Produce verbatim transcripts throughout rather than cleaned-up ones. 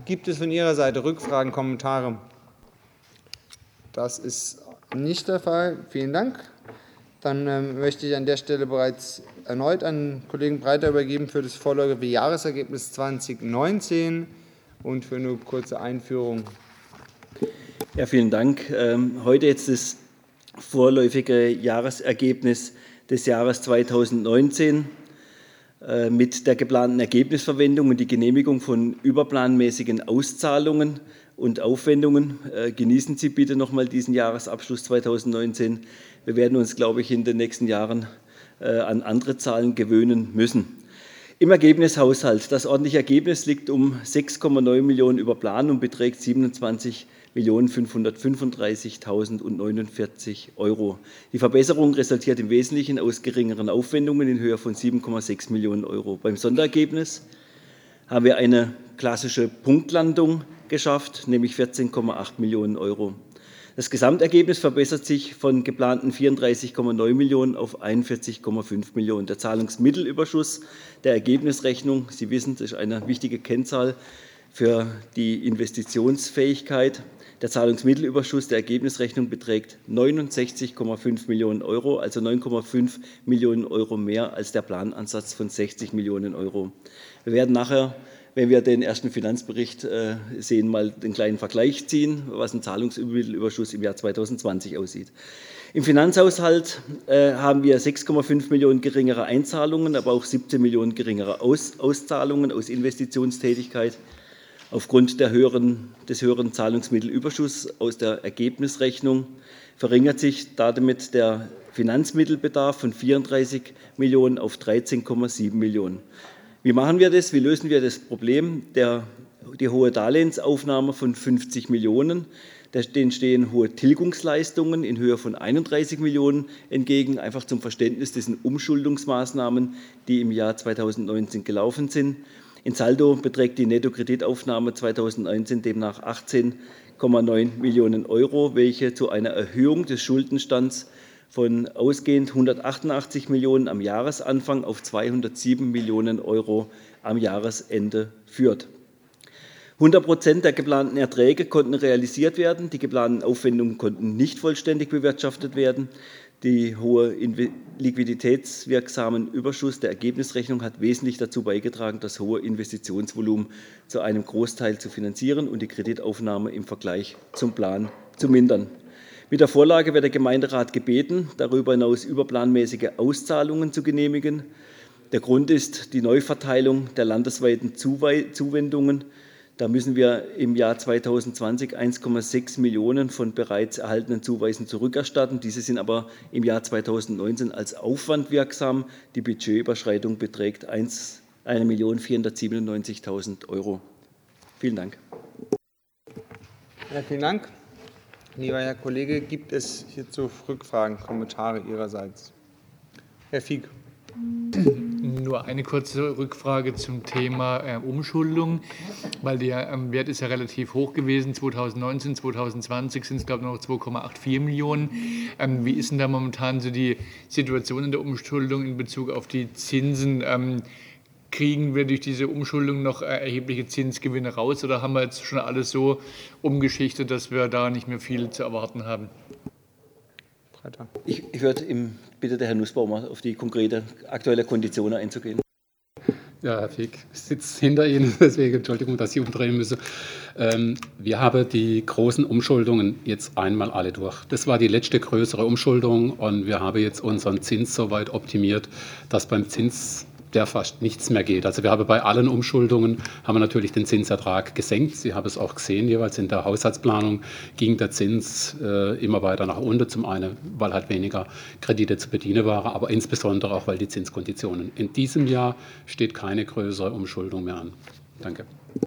Gibt es von Ihrer Seite Rückfragen, Kommentare? Das ist nicht der Fall. Vielen Dank. Dann ähm, möchte ich an der Stelle bereits erneut an Kollegen Breiter übergeben für das vorläufige Jahresergebnis zweitausendneunzehn und für eine kurze Einführung. Ja, vielen Dank. Ähm, heute jetzt das vorläufige Jahresergebnis des Jahres zweitausendneunzehn äh, mit der geplanten Ergebnisverwendung und die Genehmigung von überplanmäßigen Auszahlungen und Aufwendungen. Äh, genießen Sie bitte noch mal diesen Jahresabschluss zweitausendneunzehn. Wir werden uns, glaube ich, in den nächsten Jahren äh, an andere Zahlen gewöhnen müssen. Im Ergebnishaushalt. Das ordentliche Ergebnis liegt um sechs Komma neun Millionen über Plan und beträgt siebenundzwanzig Millionen fünfhundertfünfunddreißigtausendneunundvierzig Euro. Die Verbesserung resultiert im Wesentlichen aus geringeren Aufwendungen in Höhe von sieben Komma sechs Millionen Euro. Beim Sonderergebnis haben wir eine klassische Punktlandung geschafft, nämlich vierzehn Komma acht Millionen Euro. Das Gesamtergebnis verbessert sich von geplanten vierunddreißig Komma neun Millionen auf einundvierzig Komma fünf Millionen. Der Zahlungsmittelüberschuss der Ergebnisrechnung, Sie wissen, das ist eine wichtige Kennzahl für die Investitionsfähigkeit. Der Zahlungsmittelüberschuss der Ergebnisrechnung beträgt neunundsechzig Komma fünf Millionen Euro, also neun Komma fünf Millionen Euro mehr als der Planansatz von sechzig Millionen Euro. Wir werden nachher, wenn wir den ersten Finanzbericht äh, sehen, mal den kleinen Vergleich ziehen, was ein Zahlungsmittelüberschuss im Jahr zweitausendzwanzig aussieht. Im Finanzhaushalt äh, haben wir sechs Komma fünf Millionen geringere Einzahlungen, aber auch siebzehn Millionen geringere Aus, Auszahlungen aus Investitionstätigkeit. Aufgrund der höheren, des höheren Zahlungsmittelüberschusses aus der Ergebnisrechnung verringert sich damit der Finanzmittelbedarf von vierunddreißig Millionen auf dreizehn Komma sieben Millionen. Wie machen wir das? Wie lösen wir das Problem? Der, die hohe Darlehensaufnahme von fünfzig Millionen, denen stehen hohe Tilgungsleistungen in Höhe von einunddreißig Millionen entgegen, einfach zum Verständnis dessen Umschuldungsmaßnahmen, die im Jahr zweitausendneunzehn gelaufen sind. In Saldo beträgt die Nettokreditaufnahme zweitausendneunzehn demnach achtzehn Komma neun Millionen Euro, welche zu einer Erhöhung des Schuldenstands von ausgehend hundertachtundachtzig Millionen am Jahresanfang auf zweihundertsieben Millionen Euro am Jahresende führt. hundert Prozent der geplanten Erträge konnten realisiert werden, die geplanten Aufwendungen konnten nicht vollständig bewirtschaftet werden. Der hohe liquiditätswirksamen Überschuss der Ergebnisrechnung hat wesentlich dazu beigetragen, das hohe Investitionsvolumen zu einem Großteil zu finanzieren und die Kreditaufnahme im Vergleich zum Plan zu mindern. Mit der Vorlage wird der Gemeinderat gebeten, darüber hinaus überplanmäßige Auszahlungen zu genehmigen. Der Grund ist die Neuverteilung der landesweiten Zuwendungen. Da müssen wir im Jahr zweitausendzwanzig eins Komma sechs Millionen von bereits erhaltenen Zuweisen zurückerstatten. Diese sind aber im Jahr zweitausendneunzehn als Aufwand wirksam. Die Budgetüberschreitung beträgt eine Million vierhundertsiebenundneunzigtausend Euro. Vielen Dank. Ja, vielen Dank. Lieber Herr Kollege, gibt es hierzu Rückfragen, Kommentare Ihrerseits? Herr Fieck. Nur eine kurze Rückfrage zum Thema äh, Umschuldung, weil der ähm, Wert ist ja relativ hoch gewesen. zweitausendneunzehn, zweitausendzwanzig sind es, glaube ich, noch zwei Komma vierundachtzig Millionen. Ähm, wie ist denn da momentan so die Situation in der Umschuldung in Bezug auf die Zinsen? Ähm, kriegen wir durch diese Umschuldung noch äh, erhebliche Zinsgewinne raus oder haben wir jetzt schon alles so umgeschichtet, dass wir da nicht mehr viel zu erwarten haben? Ich, ich würde im bitte der Herr Nussbaumer auf die konkrete aktuelle Konditionen einzugehen. Ja, Herr Fieck, ich sitze hinter Ihnen, deswegen Entschuldigung, dass ich umdrehen müsse. Ähm, wir haben die großen Umschuldungen jetzt einmal alle durch. Das war die letzte größere Umschuldung und wir haben jetzt unseren Zins so weit optimiert, dass beim Zins der fast nichts mehr geht. Also wir haben bei allen Umschuldungen haben wir natürlich den Zinsertrag gesenkt. Sie haben es auch gesehen, jeweils in der Haushaltsplanung ging der Zins äh, immer weiter nach unten. Zum einen, weil halt weniger Kredite zu bedienen waren, aber insbesondere auch, weil die Zinskonditionen. In diesem Jahr steht keine größere Umschuldung mehr an. Danke.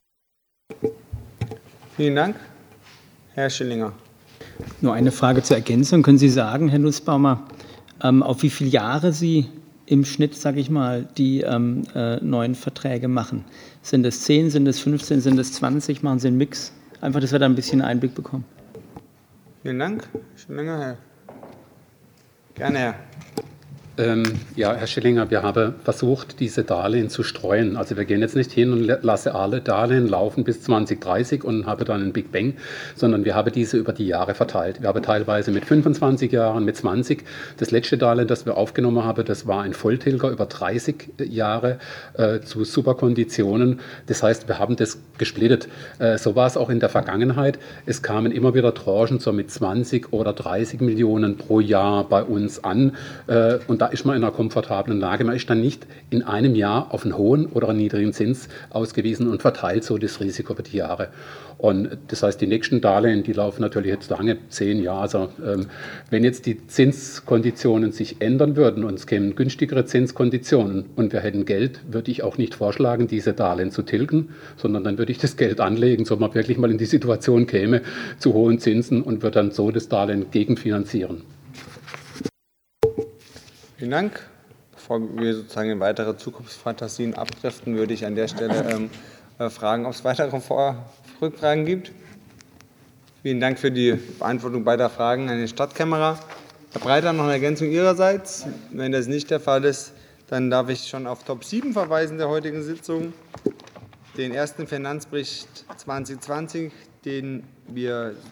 Vielen Dank. Herr Schillinger. Nur eine Frage zur Ergänzung. Können Sie sagen, Herr Nussbaumer, ähm, auf wie viele Jahre Sie im Schnitt, sage ich mal, die ähm, äh, neuen Verträge machen? Sind es zehn, sind es fünfzehn, sind es zwanzig? Machen Sie einen Mix? Einfach, dass wir da ein bisschen Einblick bekommen. Vielen Dank. Schon länger, Herr. Gerne, Herr. Ähm, ja, Herr Schillinger, wir haben versucht, diese Darlehen zu streuen. Also wir gehen jetzt nicht hin und lassen alle Darlehen laufen bis zwanzig dreißig und haben dann einen Big Bang, sondern wir haben diese über die Jahre verteilt. Wir haben teilweise mit fünfundzwanzig Jahren, mit zwanzig. Das letzte Darlehen, das wir aufgenommen haben, das war ein Volltilger über dreißig Jahre äh, zu super Konditionen. Das heißt, wir haben das gesplittet. Äh, so war es auch in der Vergangenheit. Es kamen immer wieder Tranchen so mit zwanzig oder dreißig Millionen pro Jahr bei uns an. Äh, und da ist man in einer komfortablen Lage. Man ist dann nicht in einem Jahr auf einen hohen oder einen niedrigen Zins ausgewiesen und verteilt so das Risiko über die Jahre. Und das heißt, die nächsten Darlehen, die laufen natürlich jetzt lange, zehn Jahre. Also ähm, wenn jetzt die Zinskonditionen sich ändern würden und es kämen günstigere Zinskonditionen und wir hätten Geld, würde ich auch nicht vorschlagen, diese Darlehen zu tilgen, sondern dann würde ich das Geld anlegen, so man wirklich mal in die Situation käme zu hohen Zinsen und würde dann so das Darlehen gegenfinanzieren. Vielen Dank. Bevor wir sozusagen in weitere Zukunftsfantasien abdriften, würde ich an der Stelle ähm, äh, fragen, ob es weitere Vor- Rückfragen gibt. Vielen Dank für die Beantwortung beider Fragen an die Stadtkämmerer. Herr Breiter, noch eine Ergänzung Ihrerseits? Wenn das nicht der Fall ist, dann darf ich schon auf Top sieben verweisen der heutigen Sitzung. Den ersten Finanzbericht zwanzig zwanzig, den wir